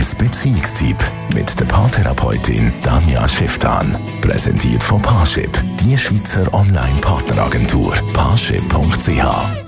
Beziehungstyp mit der Paartherapeutin Danja Schifftan. Präsentiert von Parship, die Schweizer Online-Partneragentur. Parship.ch.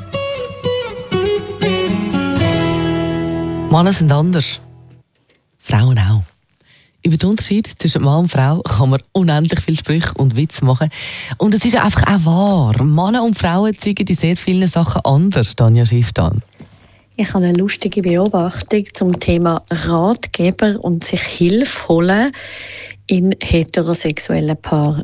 Männer sind anders. Frauen auch. Über den Unterschied zwischen Mann und Frau kann man unendlich viel Sprüche und Witze machen. Und es ist einfach auch wahr. Männer und Frauen zeigen in sehr vielen Sachen anders, Danja Schifftan. Ich habe eine lustige Beobachtung zum Thema Ratgeber und sich Hilfe holen in heterosexuellen Paaren.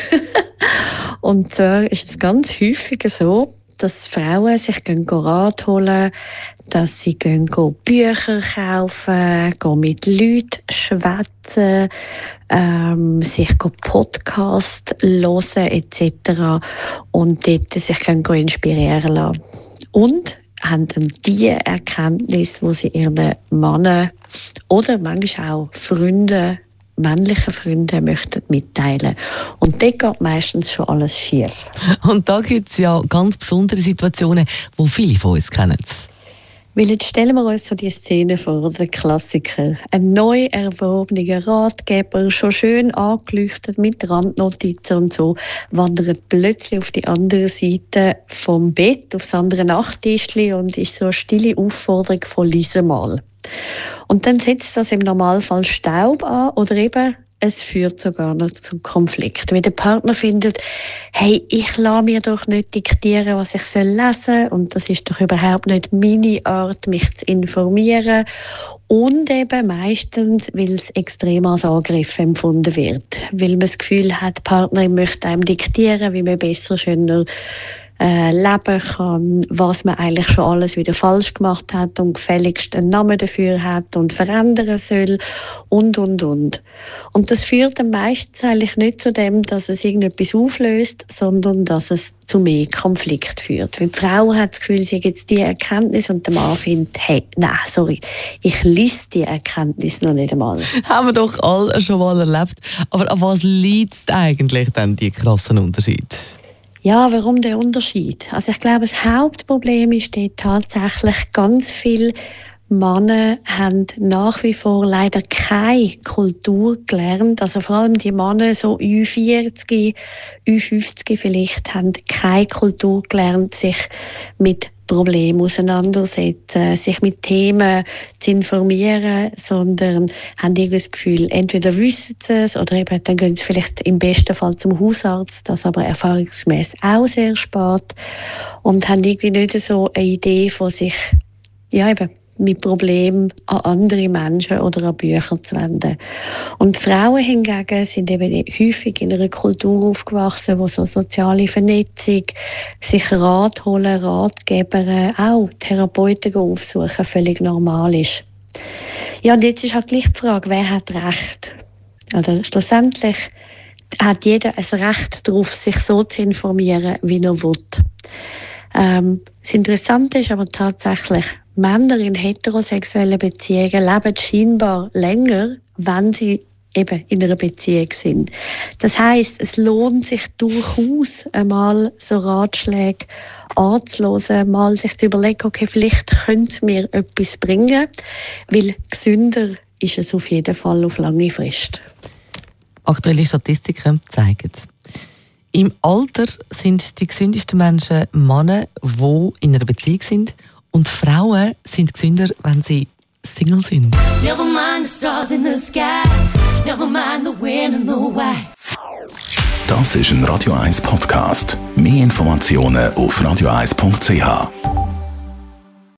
Und zwar ist es ganz häufig so, dass Frauen sich Rat holen, dass sie Bücher kaufen, mit Leuten schwätzen, sich Podcast hören etc. und dort sich inspirieren lassen. Und haben dann die Erkenntnis, die sie ihren Männern oder manchmal auch Freunden, männlichen Freunden möchten mitteilen. Und dort geht meistens schon alles schief. Und da gibt es ja ganz besondere Situationen, die viele von uns kennen. Weil jetzt stellen wir uns so die Szene vor, der Klassiker. Ein neu erworbener Ratgeber, schon schön angeleuchtet mit Randnotizen und so, wandert plötzlich auf die andere Seite vom Bett, aufs andere Nachttischli und ist so eine stille Aufforderung von «Lies mal». Und dann setzt das im Normalfall Staub an oder eben es führt sogar noch zum Konflikt. Weil der Partner findet, hey, ich lasse mir doch nicht diktieren, was ich lesen soll. Und das ist doch überhaupt nicht meine Art, mich zu informieren. Und eben meistens, weil es extrem als Angriff empfunden wird. Weil man das Gefühl hat, die Partnerin möchte einem diktieren, wie man besser, schöner leben kann, was man eigentlich schon alles wieder falsch gemacht hat und gefälligst einen Namen dafür hat und verändern soll und. Und das führt dann meistens eigentlich nicht zu dem, dass es irgendetwas auflöst, sondern dass es zu mehr Konflikt führt. Weil die Frau hat das Gefühl, sie hat jetzt die Erkenntnis und der Mann findet, hey, nein, sorry, ich lese die Erkenntnis noch nicht einmal. Haben wir doch alle schon mal erlebt. Aber an was liegt eigentlich dann die krassen Unterschiede? Ja, warum der Unterschied? Also ich glaube, das Hauptproblem ist dort tatsächlich, ganz viele Männer haben nach wie vor leider keine Kultur gelernt. Also vor allem die Männer so Ü40, Ü50 vielleicht, haben keine Kultur gelernt, sich mit Problemen auseinandersetzen, sich mit Themen zu informieren, sondern haben irgendwie das Gefühl, entweder wissen sie es oder eben dann gehen sie vielleicht im besten Fall zum Hausarzt, das aber erfahrungsgemäß auch sehr spät, und haben irgendwie nicht so eine Idee von sich, ja eben, mit Problemen an andere Menschen oder an Bücher zu wenden. Und Frauen hingegen sind eben häufig in einer Kultur aufgewachsen, wo so soziale Vernetzung, sich Rat holen, Ratgeber, auch Therapeuten aufsuchen, völlig normal ist. Ja, und jetzt ist halt gleich die Frage, wer hat Recht? Oder schlussendlich hat jeder ein Recht darauf, sich so zu informieren, wie er will. Das Interessante ist aber tatsächlich, Männer in heterosexuellen Beziehungen leben scheinbar länger, wenn sie eben in einer Beziehung sind. Das heisst, es lohnt sich durchaus einmal so Ratschläge anzuhören, mal sich zu überlegen, okay, vielleicht könnte es mir etwas bringen, weil gesünder ist es auf jeden Fall auf lange Frist. Aktuelle Statistiken zeigen, im Alter sind die gesündesten Menschen Männer, die in einer Beziehung sind, und Frauen sind gesünder, wenn sie Single sind. Never mind the stars in the sky. Never mind the when and the why. Das ist ein Radio 1 Podcast. Mehr Informationen auf radio1.ch.